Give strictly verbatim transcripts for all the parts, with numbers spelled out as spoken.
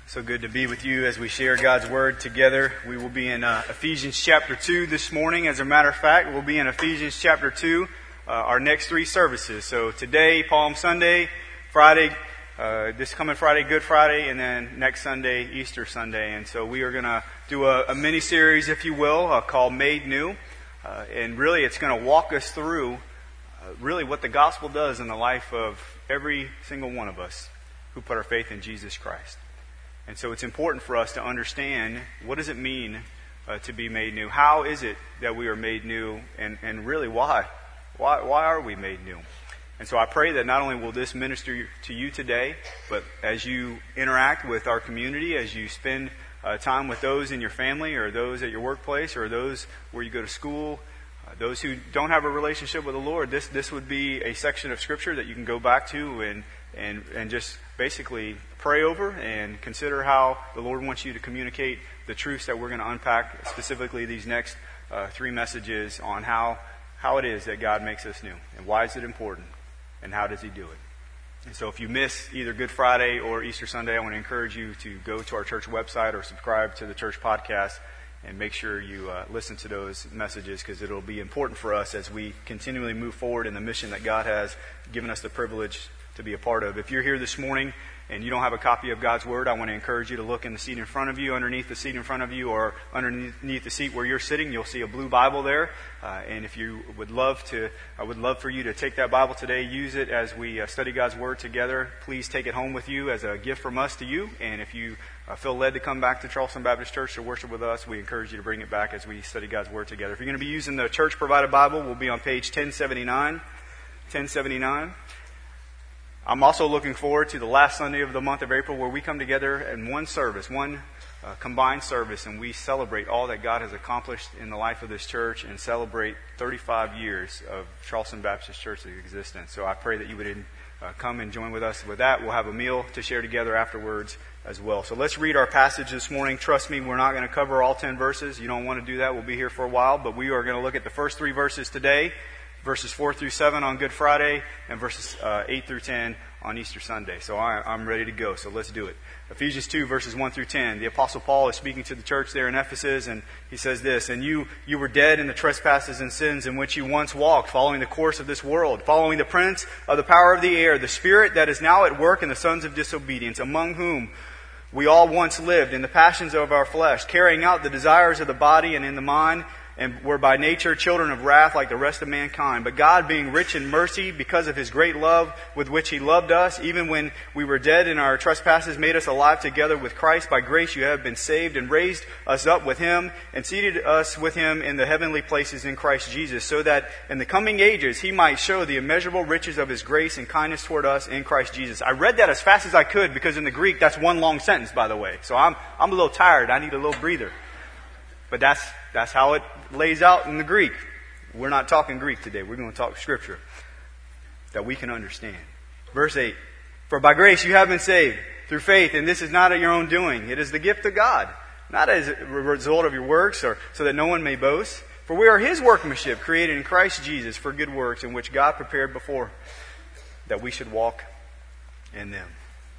So good to be with you as we share God's Word together. We will be in uh, Ephesians chapter two this morning. As a matter of fact, we'll be in Ephesians chapter two, uh, our next three services. So today, Palm Sunday, Friday, uh, this coming Friday, Good Friday, and then next Sunday, Easter Sunday. And so we are going to do a, a mini-series, if you will, uh, called Made New. Uh, and really, it's going to walk us through uh, really what the gospel does in the life of every single one of us who put our faith in Jesus Christ. And so it's important for us to understand, what does it mean uh, to be made new? How is it that we are made new? And, and really, why? why? Why are we made new? And so I pray that not only will this minister to you today, but as you interact with our community, as you spend uh, time with those in your family or those at your workplace or those where you go to school, uh, those who don't have a relationship with the Lord, this this would be a section of Scripture that you can go back to and and and just basically pray over and consider how the Lord wants you to communicate the truths that we're going to unpack, specifically these next uh, three messages on how how it is that God makes us new and why is it important and how does He do it. And so if you miss either Good Friday or Easter Sunday, I want to encourage you to go to our church website or subscribe to the church podcast and make sure you uh, listen to those messages, because it'll be important for us as we continually move forward in the mission that God has given us the privilege to be a part of. If you're here this morning and you don't have a copy of God's Word, I want to encourage you to look in the seat in front of you, underneath the seat in front of you, or underneath the seat where you're sitting. You'll see a blue Bible there. Uh, and if you would love to, I would love for you to take that Bible today, use it as we uh, study God's Word together. Please take it home with you as a gift from us to you. And if you uh, feel led to come back to Charleston Baptist Church to worship with us, we encourage you to bring it back as we study God's Word together. If you're going to be using the church-provided Bible, we'll be on page ten seventy-nine. ten seventy-nine. I'm also looking forward to the last Sunday of the month of April, where we come together in one service, one uh, combined service, and we celebrate all that God has accomplished in the life of this church and celebrate thirty-five years of Charleston Baptist Church's existence. So I pray that you would uh, come and join with us with that. We'll have a meal to share together afterwards as well. So let's read our passage this morning. Trust me, we're not going to cover all ten verses. You don't want to do that. We'll be here for a while, but we are going to look at the first three verses today. Verses four through seven on Good Friday, and verses uh, eight through ten on Easter Sunday. So I, I'm ready to go, so let's do it. Ephesians two, verses one through ten. The Apostle Paul is speaking to the church there in Ephesus, and he says this, "And you, you were dead in the trespasses and sins in which you once walked, following the course of this world, following the prince of the power of the air, the spirit that is now at work in the sons of disobedience, among whom we all once lived in the passions of our flesh, carrying out the desires of the body and in the mind, and were by nature children of wrath like the rest of mankind. But God, being rich in mercy, because of His great love with which He loved us, even when we were dead in our trespasses, made us alive together with Christ. By grace you have been saved, and raised us up with Him, and seated us with Him in the heavenly places in Christ Jesus, so that in the coming ages He might show the immeasurable riches of His grace and kindness toward us in Christ Jesus." I read that as fast as I could, because in the Greek that's one long sentence, by the way. So I'm I'm a little tired. I need a little breather. But that's that's how it lays out in the Greek. We're not talking Greek today. We're going to talk Scripture that we can understand. Verse eight. "For by grace you have been saved through faith, and this is not of your own doing. It is the gift of God, not as a result of your works, or so that no one may boast. For we are His workmanship, created in Christ Jesus for good works, in which God prepared before that we should walk in them."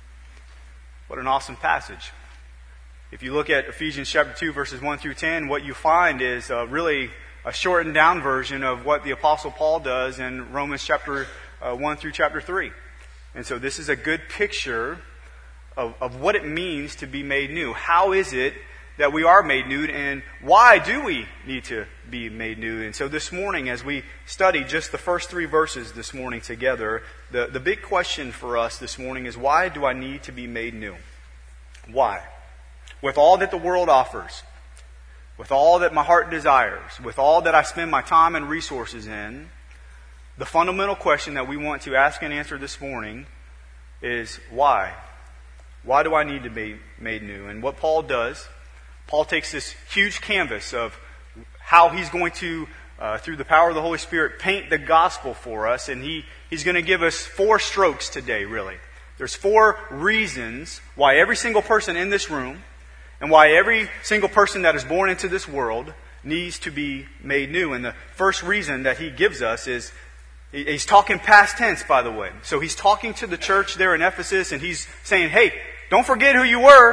What an awesome passage. If you look at Ephesians chapter two, verses one through ten, what you find is uh, really a shortened down version of what the Apostle Paul does in Romans chapter uh, one through chapter three. And so this is a good picture of, of what it means to be made new. How is it that we are made new, and why do we need to be made new? And so this morning, as we study just the first three verses this morning together, the, the big question for us this morning is, why do I need to be made new? Why? With all that the world offers, with all that my heart desires, with all that I spend my time and resources in, the fundamental question that we want to ask and answer this morning is, why? Why do I need to be made new? And what Paul does, Paul takes this huge canvas of how he's going to, uh, through the power of the Holy Spirit, paint the gospel for us, and he, he's going to give us four strokes today, really. There's four reasons why every single person in this room, and why every single person that is born into this world needs to be made new. And the first reason that he gives us is, he's talking past tense, by the way. So he's talking to the church there in Ephesus, and he's saying, hey, don't forget who you were.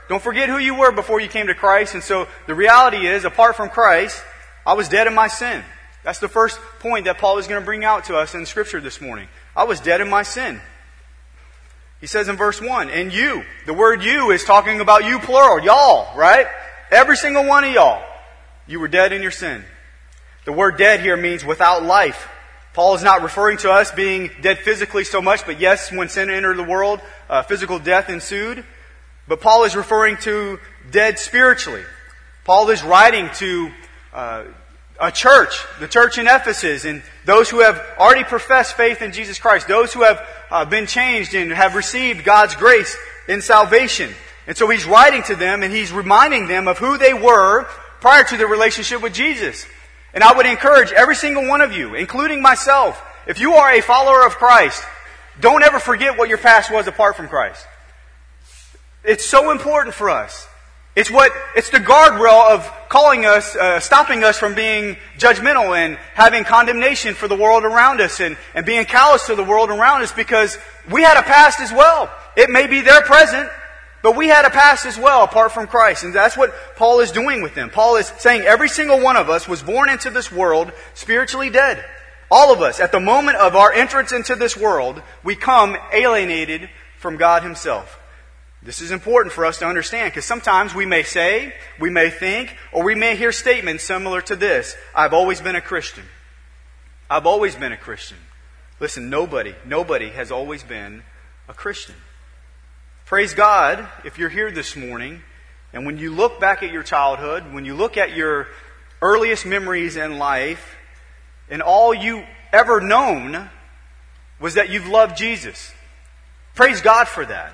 Don't forget who you were before you came to Christ. And so the reality is, apart from Christ, I was dead in my sin. That's the first point that Paul is going to bring out to us in Scripture this morning. I was dead in my sin. He says in verse one, and you, the word you is talking about you plural, y'all, right? Every single one of y'all. You were dead in your sin. The word dead here means without life. Paul is not referring to us being dead physically so much, but yes, when sin entered the world, uh, physical death ensued. But Paul is referring to dead spiritually. Paul is writing to uh, a church, the church in Ephesus, and those who have already professed faith in Jesus Christ, those who have uh, been changed and have received God's grace in salvation. And so he's writing to them and he's reminding them of who they were prior to their relationship with Jesus. And I would encourage every single one of you, including myself, if you are a follower of Christ, don't ever forget what your past was apart from Christ. It's so important for us. It's what, it's the guardrail of calling us, uh, stopping us from being judgmental and having condemnation for the world around us and, and being callous to the world around us, because we had a past as well. It may be their present, but we had a past as well apart from Christ. And that's what Paul is doing with them. Paul is saying every single one of us was born into this world spiritually dead. All of us, at the moment of our entrance into this world, we come alienated from God Himself. This is important for us to understand, because sometimes we may say, we may think, or we may hear statements similar to this. I've always been a Christian. I've always been a Christian. Listen, nobody, nobody has always been a Christian. Praise God if you're here this morning, and when you look back at your childhood, when you look at your earliest memories in life, and all you ever known was that you've loved Jesus. Praise God for that.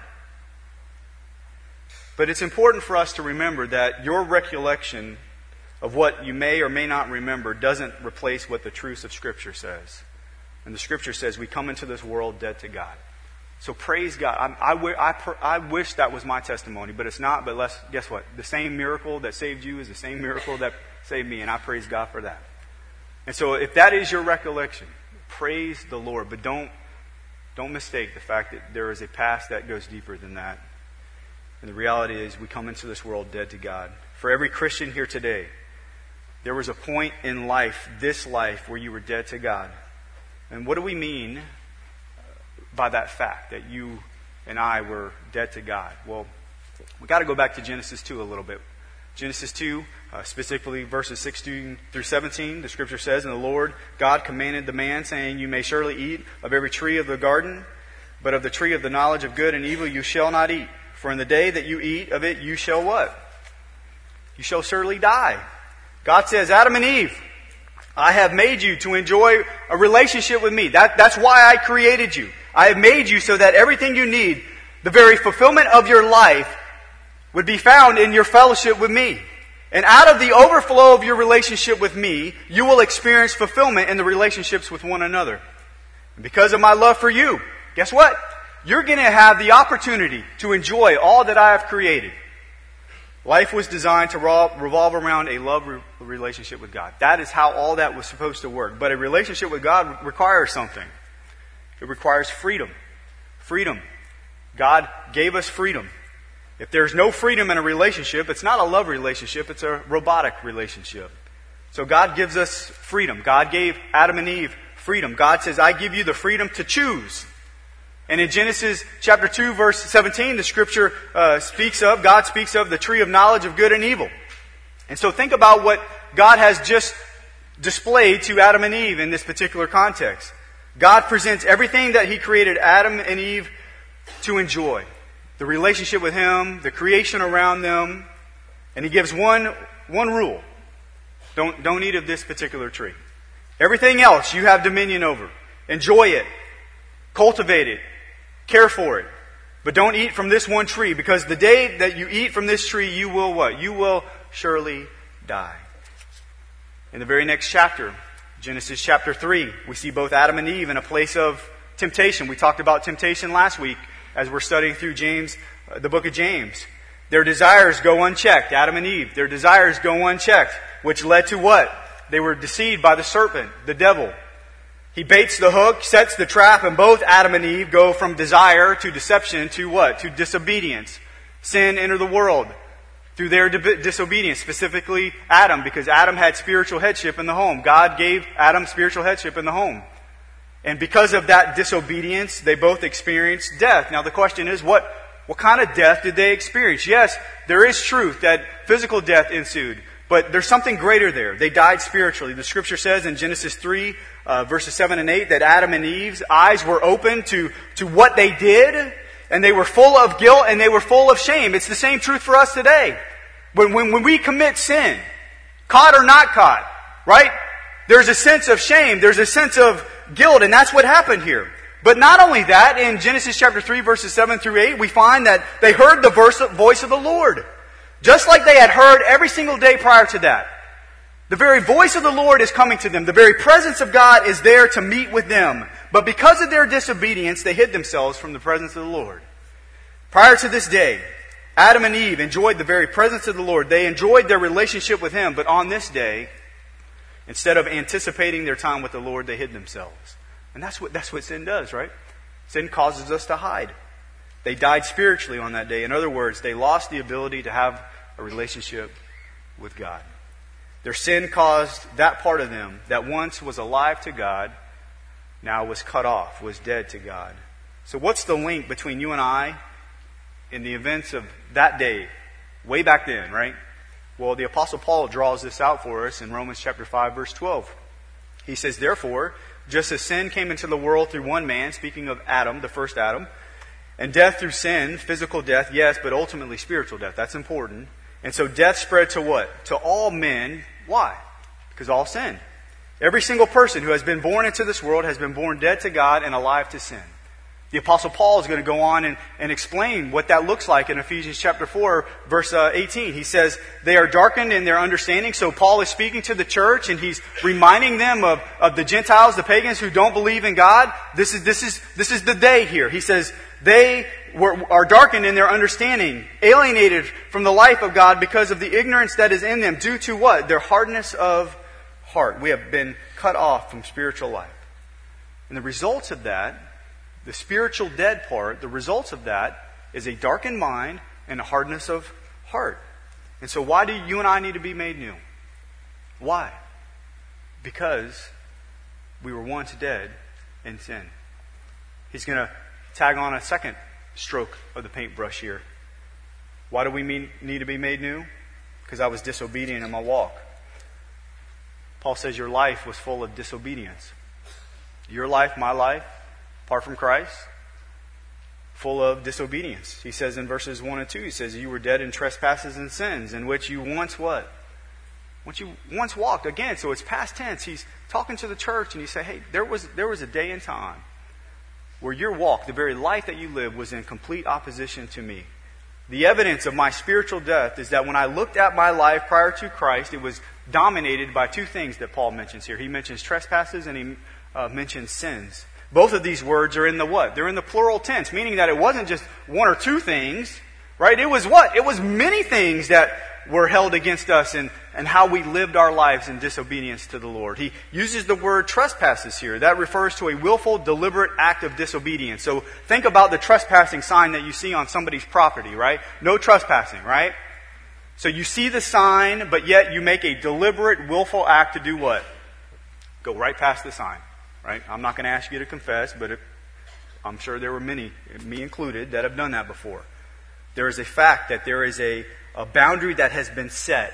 But it's important for us to remember that your recollection of what you may or may not remember doesn't replace what the truth of Scripture says. And the Scripture says we come into this world dead to God. So praise God. I, I, I, I wish that was my testimony, but it's not. But let's, guess what? The same miracle that saved you is the same miracle that saved me, and I praise God for that. And so if that is your recollection, praise the Lord. But don't, don't mistake the fact that there is a past that goes deeper than that. And the reality is we come into this world dead to God. For every Christian here today, there was a point in life, this life, where you were dead to God. And what do we mean by that fact, that you and I were dead to God? Well, we've got to go back to Genesis two a little bit. Genesis two, uh, specifically verses sixteen through seventeen, the Scripture says, and the Lord God commanded the man, saying, you may surely eat of every tree of the garden, but of the tree of the knowledge of good and evil you shall not eat. For in the day that you eat of it, you shall what? You shall surely die. God says, Adam and Eve, I have made you to enjoy a relationship with me. That, that's why I created you. I have made you so that everything you need, the very fulfillment of your life, would be found in your fellowship with me. And out of the overflow of your relationship with me, you will experience fulfillment in the relationships with one another. And because of my love for you, guess what? You're going to have the opportunity to enjoy all that I have created. Life was designed to revolve around a love relationship with God. That is how all that was supposed to work. But a relationship with God requires something. It requires freedom. Freedom. God gave us freedom. If there's no freedom in a relationship, it's not a love relationship, it's a robotic relationship. So God gives us freedom. God gave Adam and Eve freedom. God says, I give you the freedom to choose. And in Genesis chapter two, verse seventeen, the Scripture uh, speaks of, God speaks of the tree of knowledge of good and evil. And so think about what God has just displayed to Adam and Eve in this particular context. God presents everything that He created Adam and Eve to enjoy. The relationship with Him, the creation around them. And He gives one, one rule. Don't, don't eat of this particular tree. Everything else you have dominion over. Enjoy it. Cultivate it. Care for it. But don't eat from this one tree, because the day that you eat from this tree, you will what? You will surely die. In the very next chapter, Genesis chapter three, we see both Adam and Eve in a place of temptation. We talked about temptation last week as we're studying through James, uh, the book of James. Their desires go unchecked. Adam and Eve, their desires go unchecked, which led to what? They were deceived by the serpent, the devil. He baits the hook, sets the trap, and both Adam and Eve go from desire to deception to what? To disobedience. sin entered the world through their di- disobedience, specifically Adam, because Adam had spiritual headship in the home. God gave Adam spiritual headship in the home. And because of that disobedience, they both experienced death. Now the question is, what, what kind of death did they experience? Yes, there is truth that physical death ensued, but there's something greater there. They died spiritually. The scripture says in Genesis three, uh, verses seven and eight, that Adam and Eve's eyes were open to, to what they did, and they were full of guilt and they were full of shame. It's the same truth for us today. When, when, when we commit sin, caught or not caught, right? There's a sense of shame. There's a sense of guilt, and that's what happened here. But not only that, in Genesis chapter three, verses seven through eight, we find that they heard the verse, voice of the Lord. Just like they had heard every single day prior to that. The very voice of the Lord is coming to them. The very presence of God is there to meet with them. But because of their disobedience, they hid themselves from the presence of the Lord. Prior to this day, Adam and Eve enjoyed the very presence of the Lord. They enjoyed their relationship with Him. But on this day, instead of anticipating their time with the Lord, they hid themselves. And that's what, that's what sin does, right? Sin causes us to hide. They died spiritually on that day. In other words, they lost the ability to have a relationship with God. Their sin caused that part of them that once was alive to God, now was cut off, was dead to God. So what's the link between you and I in the events of that day, way back then, right? Well, the Apostle Paul draws this out for us in Romans chapter five, verse twelve. He says, therefore, just as sin came into the world through one man, speaking of Adam, the first Adam, and death through sin, physical death, yes, but ultimately spiritual death. That's important. And so death spread to what? To all men. Why? Because all sinned. Every single person who has been born into this world has been born dead to God and alive to sin. The Apostle Paul is going to go on and, and explain what that looks like in Ephesians chapter four, verse uh, eighteen. He says, they are darkened in their understanding. So Paul is speaking to the church and he's reminding them of, of the Gentiles, the pagans who don't believe in God. This is, this is, this is the day here. He says, they were, are darkened in their understanding, alienated from the life of God because of the ignorance that is in them due to what? Their hardness of heart. We have been cut off from spiritual life. And the results of that, the spiritual dead part, the results of that is a darkened mind and a hardness of heart. And so why do you and I need to be made new? Why? Because we were once dead in sin. He's going to tag on a second stroke of the paintbrush here. Why do we mean, need to be made new? Because I was disobedient in my walk. Paul says your life was full of disobedience. Your life, my life, apart from Christ, full of disobedience. He says in verses one and two, he says, you were dead in trespasses and sins, in which you once what? Once you once walked. Again, so it's past tense. He's talking to the church and he said, hey, there was there was a day and time where your walk, the very life that you lived, was in complete opposition to me. The evidence of my spiritual death is that when I looked at my life prior to Christ, it was dominated by two things that Paul mentions here. He mentions trespasses and he uh, mentions sins. Both of these words are in the what? They're in the plural tense, meaning that it wasn't just one or two things, right? It was what? It was many things that were held against us and, and how we lived our lives in disobedience to the Lord. He uses the word trespasses here. That refers to a willful, deliberate act of disobedience. So think about the trespassing sign that you see on somebody's property, right? No trespassing, right? So you see the sign, but yet you make a deliberate, willful act to do what? Go right past the sign, right? I'm not going to ask you to confess, but it, I'm sure there were many, me included, that have done that before. There is a fact that there is a, a boundary that has been set,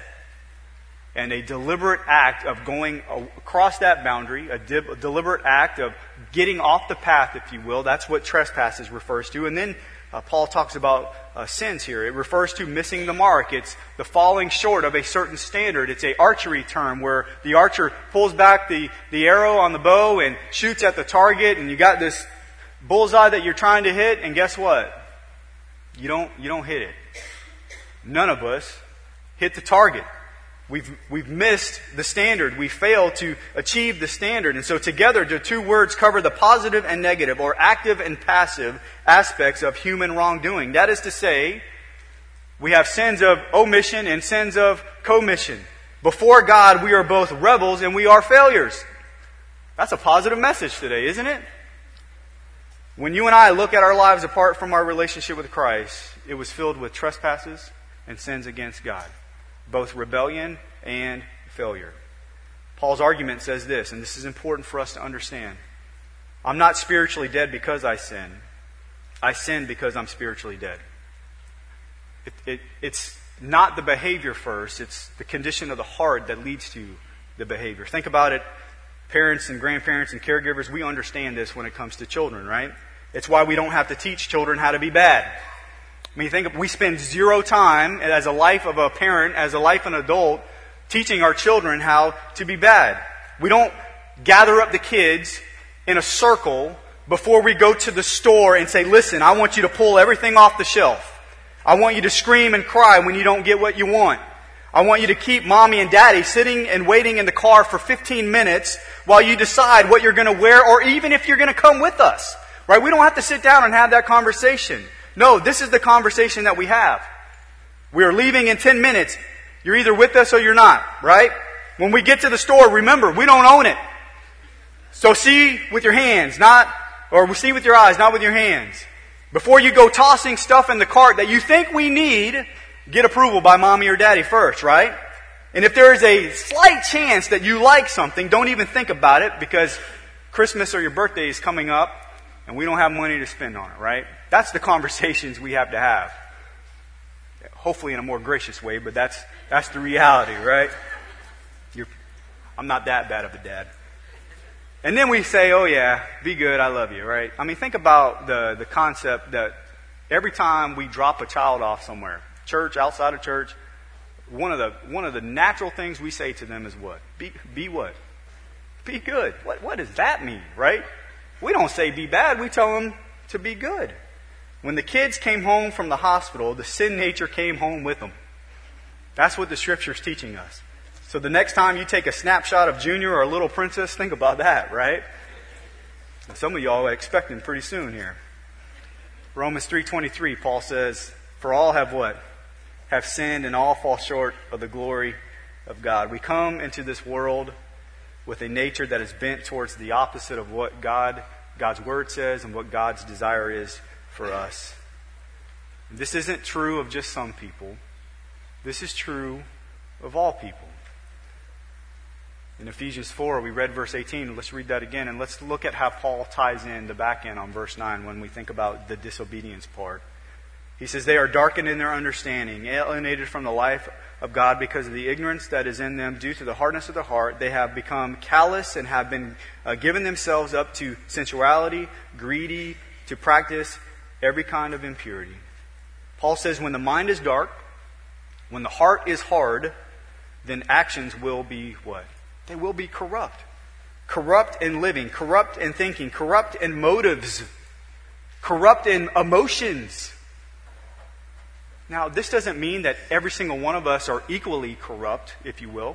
and a deliberate act of going across that boundary, a, di- a deliberate act of getting off the path, if you will. That's what trespasses refers to. And then uh, Paul talks about uh, sins here. It refers to missing the mark. It's the falling short of a certain standard. It's a archery term where the archer pulls back the, the arrow on the bow and shoots at the target, and you got this bullseye that you're trying to hit, and guess what? You don't, you don't hit it. None of us hit the target. We've, we've missed the standard. We failed to achieve the standard. And so together, the two words cover the positive and negative, or active and passive aspects of human wrongdoing. That is to say, we have sins of omission and sins of commission. Before God, we are both rebels and we are failures. That's a positive message today, isn't it? When you and I look at our lives apart from our relationship with Christ, it was filled with trespasses and sins against God, both rebellion and failure. Paul's argument says this, and this is important for us to understand. I'm not spiritually dead because I sin. I sin because I'm spiritually dead. It, it, it's not the behavior first, it's the condition of the heart that leads to the behavior. Think about it, parents and grandparents and caregivers, we understand this when it comes to children, right? It's why we don't have to teach children how to be bad. I mean, think of, we spend zero time as a life of a parent, as a life of an adult, teaching our children how to be bad. We don't gather up the kids in a circle before we go to the store and say, listen, I want you to pull everything off the shelf. I want you to scream and cry when you don't get what you want. I want you to keep mommy and daddy sitting and waiting in the car for fifteen minutes while you decide what you're going to wear, or even if you're going to come with us. Right? We don't have to sit down and have that conversation. No, this is the conversation that we have. We are leaving in ten minutes. You're either with us or you're not, right? When we get to the store, remember, we don't own it. So see with your hands, not, or see with your eyes, not with your hands. Before you go tossing stuff in the cart that you think we need, get approval by mommy or daddy first, right? And if there is a slight chance that you like something, don't even think about it, because Christmas or your birthday is coming up and we don't have money to spend on it, right? That's the conversations we have to have. Hopefully in a more gracious way, but that's that's the reality, right? You're, I'm not that bad of a dad. And then we say, oh yeah, be good, I love you, right? I mean, think about the, the concept that every time we drop a child off somewhere, church, outside of church, one of the one of the natural things we say to them is what? Be be what? Be good. What what does that mean, right? We don't say be bad, we tell them to be good. When the kids came home from the hospital, the sin nature came home with them. That's what the Scripture's teaching us. So the next time you take a snapshot of Junior or Little Princess, think about that, right? And some of y'all are expecting pretty soon here. Romans three twenty-three, Paul says, for all have what? Have sinned and all fall short of the glory of God. We come into this world with a nature that is bent towards the opposite of what God, God's Word says and what God's desire is for us. This isn't true of just some people. This is true of all people. In Ephesians four, we read verse eighteen. Let's read that again, and let's look at how Paul ties in the back end on verse nine when we think about the disobedience part. He says, they are darkened in their understanding, alienated from the life of God because of the ignorance that is in them due to the hardness of the heart. They have become callous and have been uh, given themselves up to sensuality, greedy, to practice every kind of impurity. Paul says when the mind is dark, when the heart is hard, then actions will be what? They will be corrupt. Corrupt in living, corrupt in thinking, corrupt in motives, corrupt in emotions. Now, this doesn't mean that every single one of us are equally corrupt, if you will.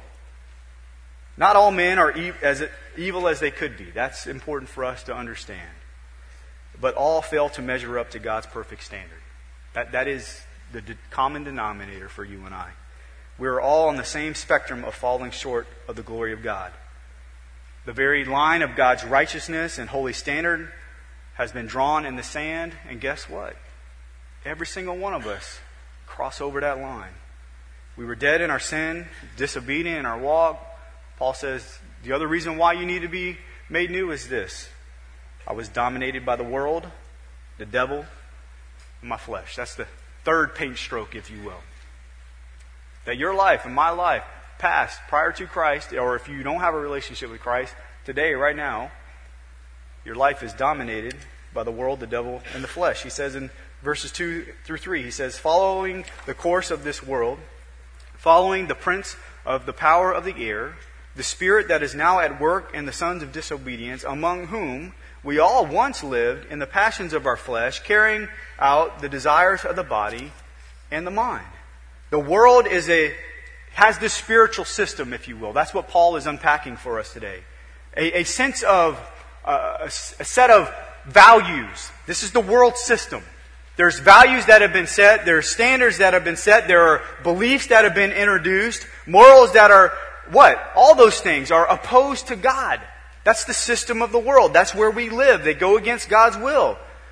Not all men are e- as evil as they could be. That's important for us to understand. But all fail to measure up to God's perfect standard. That, that is the de- common denominator for you and I. We're all on the same spectrum of falling short of the glory of God. The very line of God's righteousness and holy standard has been drawn in the sand, and guess what? Every single one of us cross over that line. We were dead in our sin, disobedient in our walk. Paul says the other reason why you need to be made new is this. I was dominated by the world, the devil, and my flesh. That's the third paint stroke, if you will. That your life and my life, past, prior to Christ, or if you don't have a relationship with Christ, today, right now, your life is dominated by the world, the devil, and the flesh. He says in verses two through three, he says, following the course of this world, following the prince of the power of the air, the spirit that is now at work in the sons of disobedience, among whom we all once lived in the passions of our flesh, carrying out the desires of the body and the mind. The world is a has this spiritual system, if you will. That's what Paul is unpacking for us today. A, a sense of, uh, a, a set of values. This is the world system. There's values that have been set. There are standards that have been set. There are beliefs that have been introduced. Morals that are, what? All those things are opposed to God. That's the system of the world. That's where we live. They go against God's will.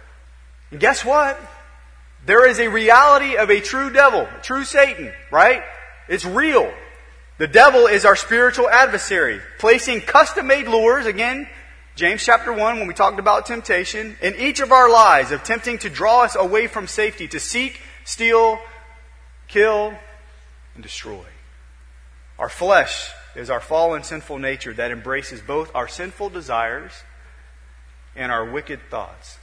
And guess what? There is a reality of a true devil, a true Satan, right? It's real. The devil is our spiritual adversary, placing custom-made lures, again, James chapter one, when we talked about temptation, in each of our lives, of tempting to draw us away from safety, to seek, steal, kill, and destroy. Our flesh is our fallen sinful nature that embraces both our sinful desires and our wicked thoughts.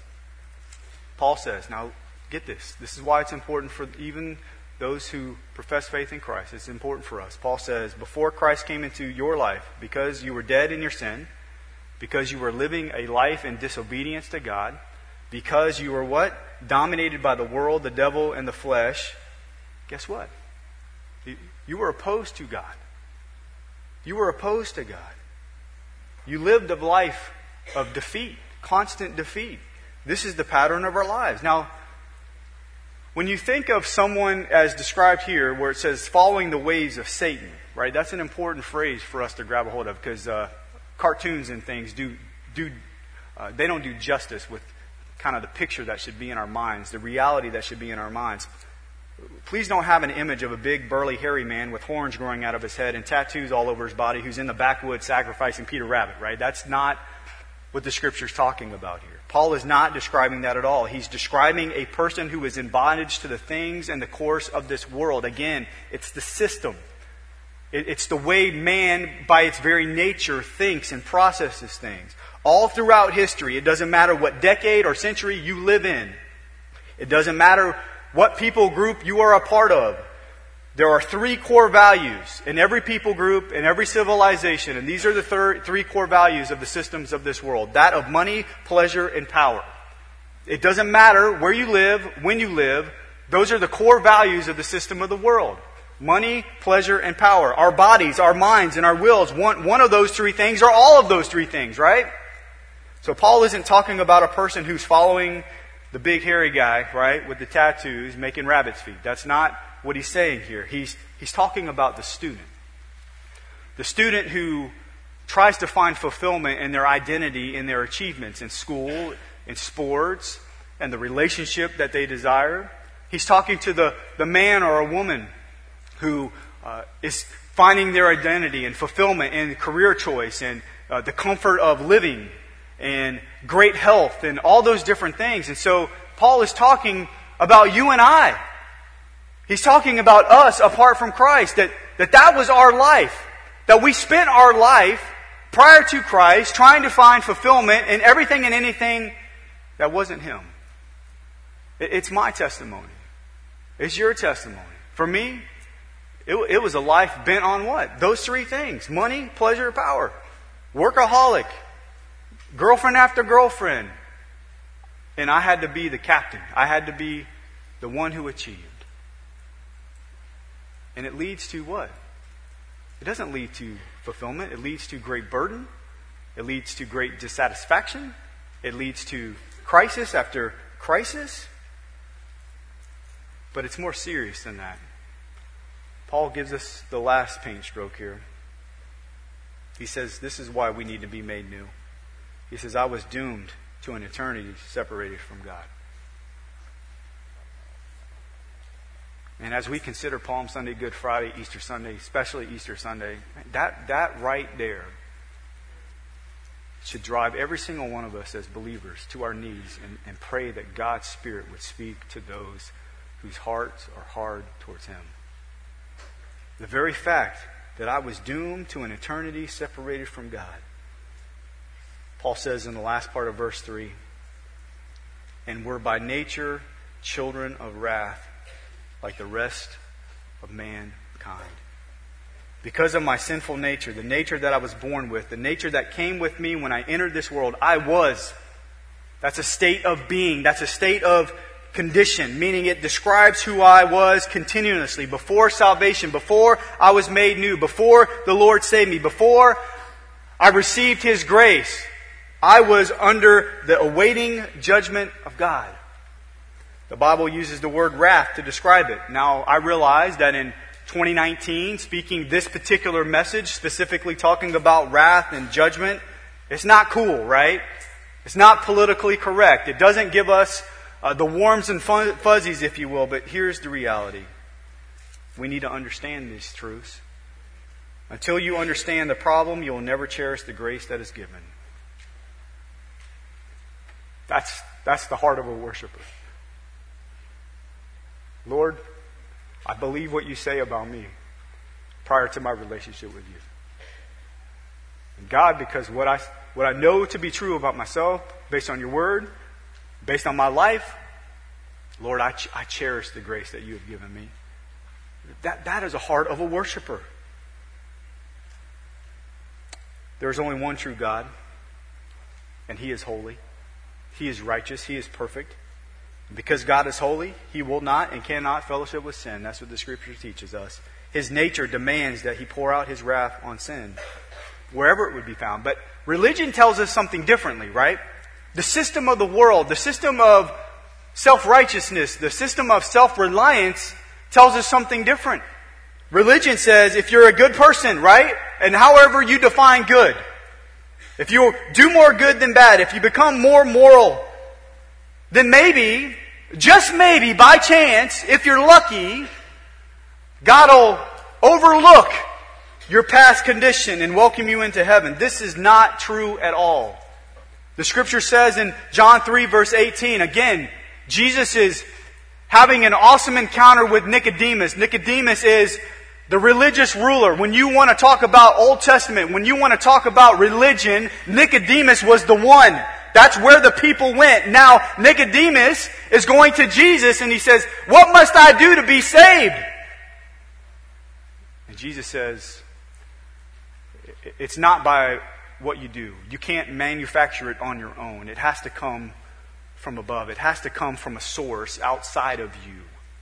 Paul says, now get this, this is why it's important for even those who profess faith in Christ. It's important for us. Paul says, before Christ came into your life, because you were dead in your sin, because you were living a life in disobedience to God, because you were what? Dominated by the world, the devil, and the flesh, guess what? You were opposed to God. You were opposed to God. You lived a life of defeat, constant defeat. This is the pattern of our lives. Now, when you think of someone as described here, where it says following the ways of Satan, right? That's an important phrase for us to grab a hold of, because uh, cartoons and things do do uh, they don't do justice with kind of the picture that should be in our minds, the reality that should be in our minds. Please don't have an image of a big, burly, hairy man with horns growing out of his head and tattoos all over his body who's in the backwoods sacrificing Peter Rabbit, right? That's not what the Scripture's talking about here. Paul is not describing that at all. He's describing a person who is in bondage to the things and the course of this world. Again, it's the system. It's the way man, by its very nature, thinks and processes things. All throughout history, it doesn't matter what decade or century you live in. It doesn't matter what people group you are a part of. There are three core values in every people group, in every civilization, and these are the thir- three core values of the systems of this world. That of money, pleasure, and power. It doesn't matter where you live, when you live, those are the core values of the system of the world. Money, pleasure, and power. Our bodies, our minds, and our wills want one of those three things or all of those three things, right? So Paul isn't talking about a person who's following the big hairy guy, right, with the tattoos, making rabbit's feet. That's not what he's saying here. He's, he's talking about the student. The student who tries to find fulfillment in their identity, in their achievements in school, in sports, and the relationship that they desire. He's talking to the, the man or a woman who uh, is finding their identity and fulfillment in career choice and uh, the comfort of living and great health and all those different things. And so Paul is talking about you and I. He's talking about us apart from Christ, that, that that was our life. That we spent our life prior to Christ trying to find fulfillment in everything and anything that wasn't Him. It, it's my testimony. It's your testimony. For me, it, it was a life bent on what? Those three things. Money, pleasure, power. Workaholic. Girlfriend after girlfriend. And I had to be the captain. I had to be the one who achieved. And it leads to what? It doesn't lead to fulfillment. It leads to great burden. It leads to great dissatisfaction. It leads to crisis after crisis. But it's more serious than that. Paul gives us the last paint stroke here. He says this is why we need to be made new. He says, I was doomed to an eternity separated from God. And as we consider Palm Sunday, Good Friday, Easter Sunday, especially Easter Sunday, that, that right there should drive every single one of us as believers to our knees and, and pray that God's Spirit would speak to those whose hearts are hard towards Him. The very fact that I was doomed to an eternity separated from God. Paul says in the last part of verse three, and we're by nature children of wrath, like the rest of mankind. Because of my sinful nature, the nature that I was born with, the nature that came with me when I entered this world, I was. That's a state of being. That's a state of condition, meaning it describes who I was continuously before salvation, before I was made new, before the Lord saved me, before I received His grace. I was under the awaiting judgment of God. The Bible uses the word wrath to describe it. Now, I realize that in twenty nineteen, speaking this particular message, specifically talking about wrath and judgment, it's not cool, right? It's not politically correct. It doesn't give us uh, the warms and fun- fuzzies, if you will. But here's the reality. We need to understand these truths. Until you understand the problem, you will never cherish the grace that is given. That's, that's the heart of a worshiper. Lord, I believe what you say about me prior to my relationship with you. And God, because what I, what I know to be true about myself, based on your word, based on my life, Lord, I, ch- I cherish the grace that you have given me. That, that is the heart of a worshiper. There is only one true God, and He is holy. He is righteous. He is perfect. And because God is holy, He will not and cannot fellowship with sin. That's what the Scripture teaches us. His nature demands that He pour out His wrath on sin, wherever it would be found. But religion tells us something differently, right? The system of the world, the system of self-righteousness, the system of self-reliance tells us something different. Religion says if you're a good person, right? And however you define good. If you do more good than bad, if you become more moral, then maybe, just maybe, by chance, if you're lucky, God will overlook your past condition and welcome you into heaven. This is not true at all. The Scripture says in John three verse eighteen, again, Jesus is having an awesome encounter with Nicodemus. Nicodemus is the religious ruler. When you want to talk about Old Testament, when you want to talk about religion, Nicodemus was the one. That's where the people went. Now, Nicodemus is going to Jesus and he says, "What must I do to be saved?" And Jesus says, it's not by what you do. You can't manufacture it on your own. It has to come from above. It has to come from a source outside of you.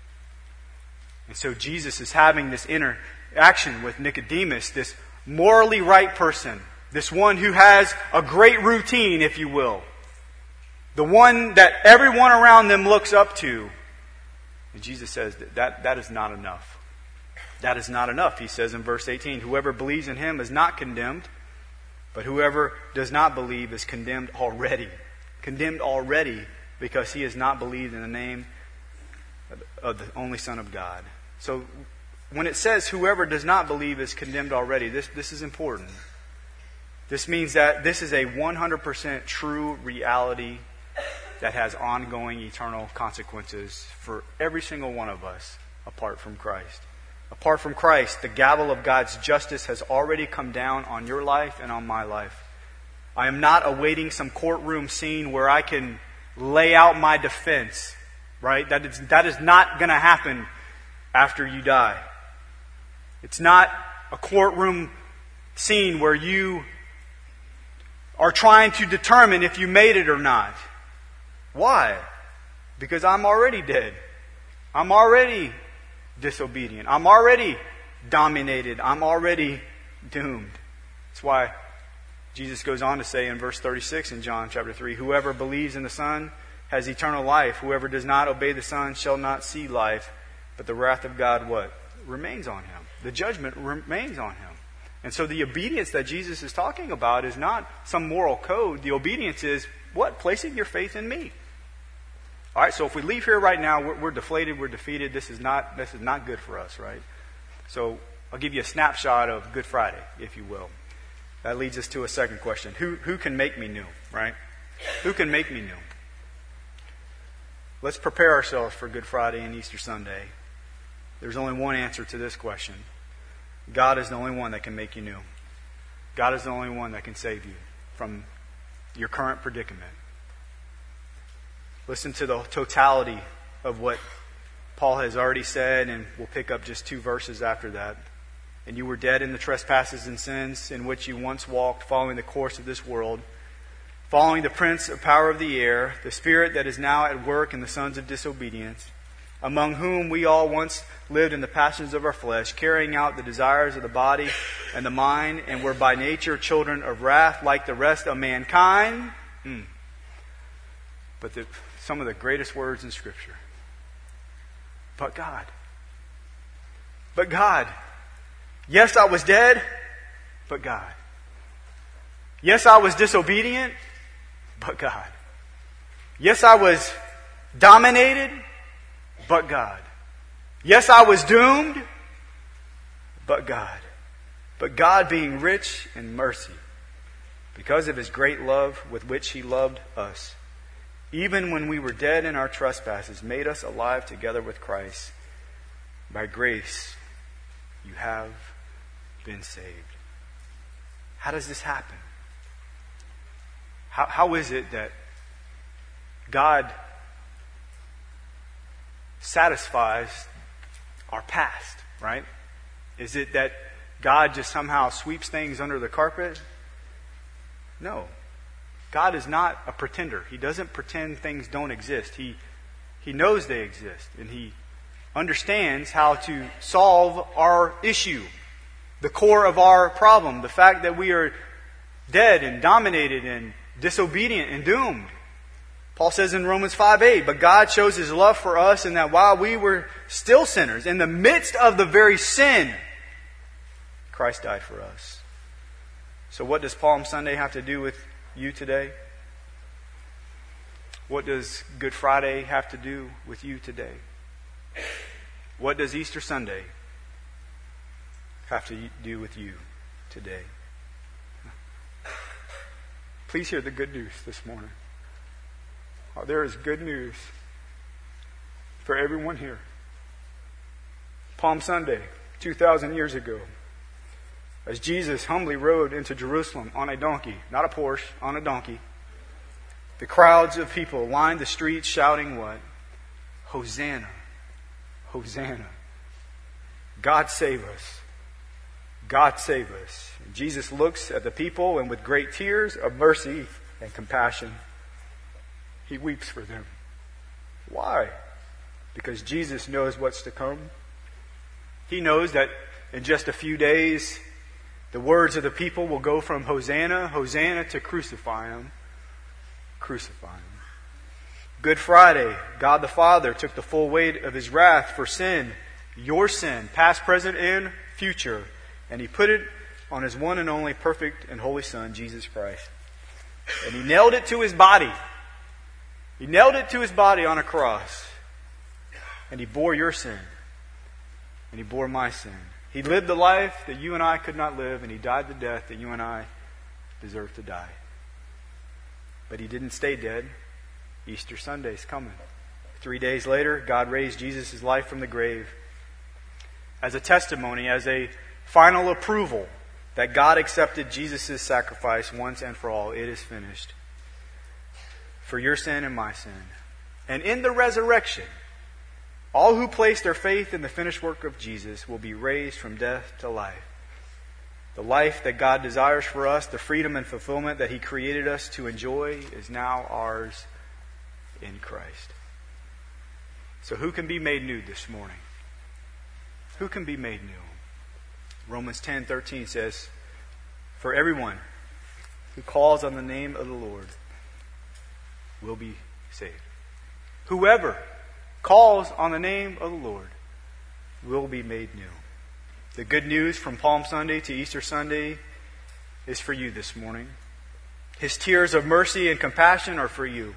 And so Jesus is having this interaction with Nicodemus, this morally right person, this one who has a great routine, if you will. The one that everyone around them looks up to. And Jesus says that that, that is not enough. That is not enough, he says in verse eighteen. Whoever believes in him is not condemned, but whoever does not believe is condemned already. Condemned already because he has not believed in the name of the only Son of God. So when it says whoever does not believe is condemned already, this, this is important. This means that this is a one hundred percent true reality that has ongoing eternal consequences for every single one of us apart from Christ. Apart from Christ, the gavel of God's justice has already come down on your life and on my life. I am not awaiting some courtroom scene where I can lay out my defense, right? That is, that is not going to happen after you die. It's not a courtroom scene where you are trying to determine if you made it or not. Why? Because I'm already dead. I'm already disobedient. I'm already dominated. I'm already doomed. That's why Jesus goes on to say in verse thirty-six in John chapter three, whoever believes in the Son has eternal life. Whoever does not obey the Son shall not see life, but the wrath of God, what? Remains on him. The judgment remains on him. And so the obedience that Jesus is talking about is not some moral code. The obedience is, what? Placing your faith in me. All right, so if we leave here right now, we're, we're deflated, we're defeated. This is not this is not good for us, right? So I'll give you a snapshot of Good Friday, if you will. That leads us to a second question. Who, who can make me new, right? Who can make me new? Let's prepare ourselves for Good Friday and Easter Sunday. There's only one answer to this question. God is the only one that can make you new. God is the only one that can save you from your current predicament. Listen to the totality of what Paul has already said, and we'll pick up just two verses after that. And you were dead in the trespasses and sins in which you once walked, following the course of this world, following the prince of power of the air, the spirit that is now at work in the sons of disobedience, among whom we all once lived in the passions of our flesh, carrying out the desires of the body and the mind, and were by nature children of wrath like the rest of mankind. Mm. But the, some of the greatest words in Scripture. But God. But God. Yes, I was dead, but God. Yes, I was disobedient, but God. Yes, I was dominated, but God. Yes, I was doomed, but God. But God, being rich in mercy, because of His great love with which He loved us, even when we were dead in our trespasses, made us alive together with Christ. By grace, you have been saved. How does this happen? How, how is it that God satisfies our past, right? Is it that God just somehow sweeps things under the carpet? No. God is not a pretender. He doesn't pretend things don't exist. He, he knows they exist, and He understands how to solve our issue, the core of our problem, the fact that we are dead and dominated and disobedient and doomed. Paul says in Romans five eight, but God shows His love for us in that while we were still sinners, in the midst of the very sin, Christ died for us. So what does Palm Sunday have to do with you today? What does Good Friday have to do with you today? What does Easter Sunday have to do with you today? Please hear the good news this morning. Oh, there is good news for everyone here. Palm Sunday, two thousand years ago, as Jesus humbly rode into Jerusalem on a donkey, not a Porsche, on a donkey, the crowds of people lined the streets shouting what? Hosanna, Hosanna. God save us. God save us. And Jesus looks at the people, and with great tears of mercy and compassion, He weeps for them. Why? Because Jesus knows what's to come. He knows that in just a few days, the words of the people will go from Hosanna, Hosanna to crucify Him, crucify Him. Good Friday, God the Father took the full weight of His wrath for sin, your sin, past, present, and future, and He put it on His one and only perfect and holy Son, Jesus Christ. And He nailed it to His body. He nailed it to His body on a cross. And He bore your sin. And He bore my sin. He lived the life that you and I could not live, and He died the death that you and I deserve to die. But He didn't stay dead. Easter Sunday's coming. Three days later, God raised Jesus' life from the grave as a testimony, as a final approval that God accepted Jesus' sacrifice once and for all. It is finished. For your sin and my sin. And in the resurrection, all who place their faith in the finished work of Jesus will be raised from death to life. The life that God desires for us, the freedom and fulfillment that He created us to enjoy, is now ours in Christ. So who can be made new this morning? Who can be made new? Romans ten thirteen says, for everyone who calls on the name of the Lord will be saved. Whoever calls on the name of the Lord will be made new. The good news from Palm Sunday to Easter Sunday is for you this morning. His tears of mercy and compassion are for you.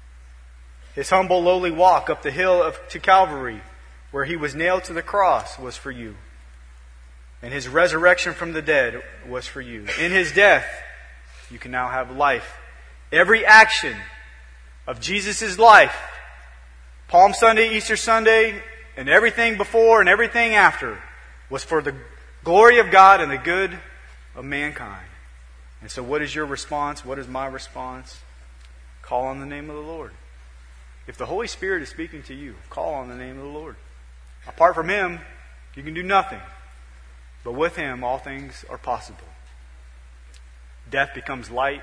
His humble, lowly walk up the hill of, to Calvary, where He was nailed to the cross, was for you. And His resurrection from the dead was for you. In His death, you can now have life. Every action of Jesus' life, Palm Sunday, Easter Sunday, and everything before and everything after, was for the glory of God and the good of mankind. And so what is your response? What is my response? Call on the name of the Lord. If the Holy Spirit is speaking to you, call on the name of the Lord. Apart from Him, you can do nothing. But with Him, all things are possible. Death becomes light.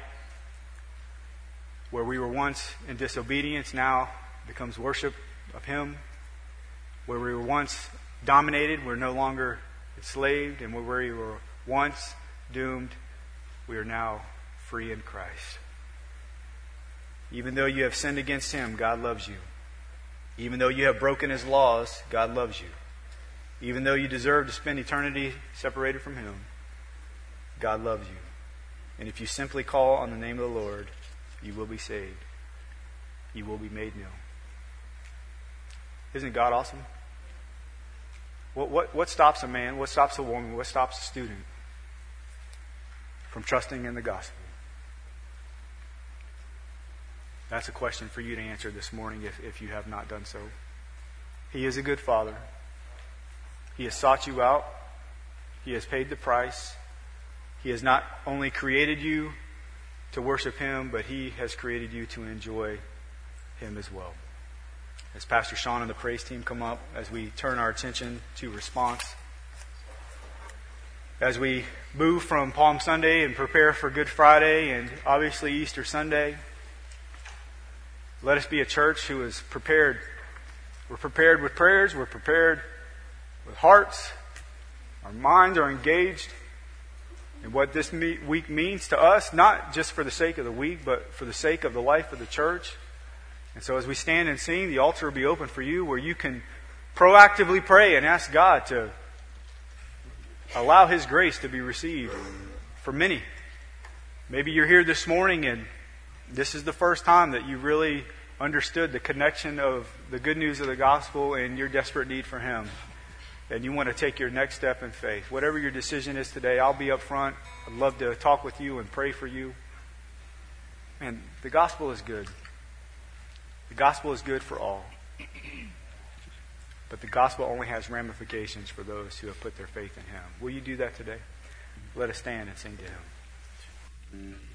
Where we were once in disobedience, now becomes worship of Him. Where we were once dominated, we're no longer enslaved. And where we were once doomed, we are now free in Christ. Even though you have sinned against Him, God loves you. Even though you have broken His laws, God loves you. Even though you deserve to spend eternity separated from Him, God loves you. And if you simply call on the name of the Lord, you will be saved. You will be made new. Isn't God awesome? What, what, what stops a man? What stops a woman? What stops a student from trusting in the gospel? That's a question for you to answer this morning if, if you have not done so. He is a good Father. He has sought you out. He has paid the price. He has not only created you to worship Him, but He has created you to enjoy Him as well. As Pastor Sean and the praise team come up, as we turn our attention to response, as we move from Palm Sunday and prepare for Good Friday and obviously Easter Sunday, let us be a church who is prepared. We're prepared with prayers. We're prepared with hearts. Our minds are engaged in what this week means to us, not just for the sake of the week, but for the sake of the life of the church. And so as we stand and sing, the altar will be open for you where you can proactively pray and ask God to allow His grace to be received for many. Maybe you're here this morning and this is the first time that you really understood the connection of the good news of the gospel and your desperate need for Him. And you want to take your next step in faith. Whatever your decision is today, I'll be up front. I'd love to talk with you and pray for you. And the gospel is good. The gospel is good for all. But the gospel only has ramifications for those who have put their faith in Him. Will you do that today? Let us stand and sing to Him.